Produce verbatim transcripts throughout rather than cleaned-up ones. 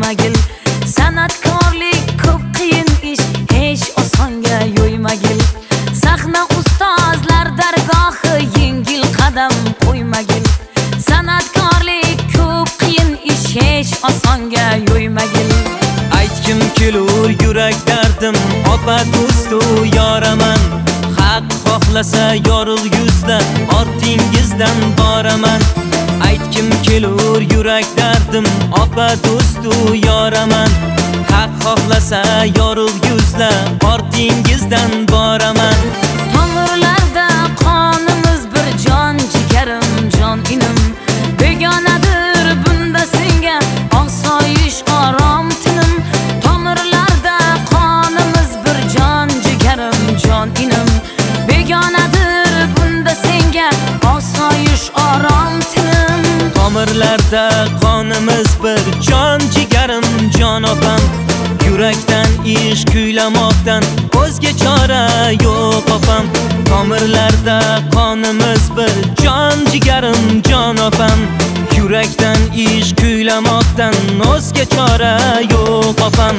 yo'ymagil. San'atkorlik ko'p qiyin ish, hech osonga yo'ymagil. Sahna ustozlar dargohi, yengil qadam qo'ymagil. San'atkorlik ko'p qiyin ish, hech osonga yo'ymagil. Aytgim kelur yurak dardim, opa do'stu yoraman. Haq xohlasa yorug' yuzda ortingizdan boraman. Aytgim kelur yurak dardim, opa do'stu yoraman. Haq xohlasa yorug' yuzda ortingizdan boraman. Tomirlarda qonimiz bir, jon jigarim, jon inim. Begonadir bunda senga osoyish orom tinim. Tomirlarda qonimiz bir, jon jigarim, jon inim. Begonadir bunda senga osoyish orom tinim. Tomirlarda qonimiz bir, jon jigarim, jon opam. Yurakdan ish kuylamoqdan o'zga chora yo'q opam. Tomirlarda qonimiz bir, jon jigarim, jon opam. Yurakdan ish kuylamoqdan o'zga chora yo'q opam.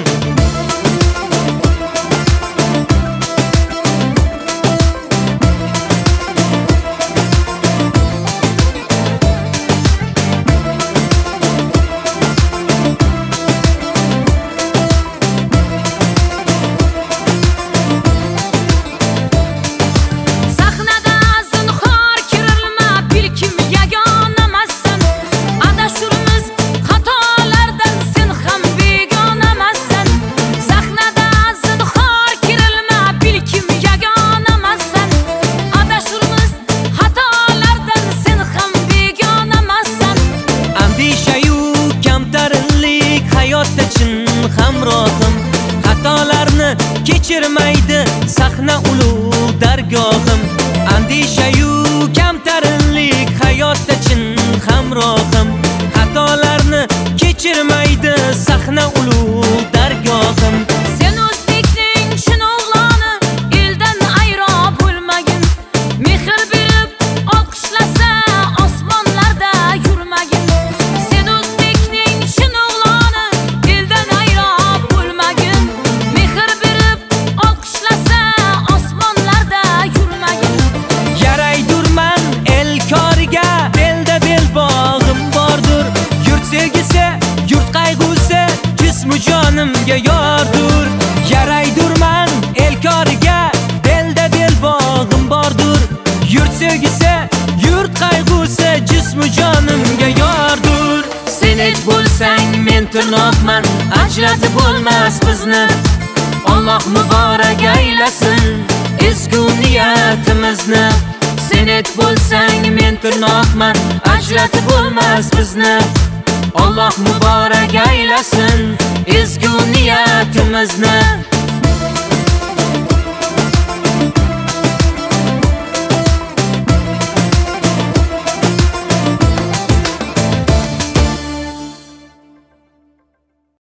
Hamrohim xatolarni kechirmaydi sahna ulug' dargohim. Andishayu kamtarinlik hayotda chin hamrohim. Xatolarni kechirmaydi sahna ulug' dargohim. Sen o'zbekning chin o'g'loni, eldan ayro bo'lmagin. Mehr berib olqishlasa osmonlarda yurmagin. Sen o'zbekning chin o'g'loni, eldan ayro bo'lmagin. Mehr berib olqishlasa osmonlarda yurmagin. Yaraydurman el koriga, belda bel bog'im bordur. Yurt sevgisi, yurt qayg'usi, jismu jonimga yordur. Yaraydurman el koriga, belda bel bog'im bordur. Yurt sevgisi, yurt qayg'usi, jismu jonimga yordur. Sen et bo'lsang men tirnoqman, ajratib bo'lmas bizni. Alloh muborak aylasin ezgu niyatimizni. Sen et bo'lsang men tirnoqman, ajratib bo'lmas bizni. Alloh muborak aylasin ezgu niyatimizni.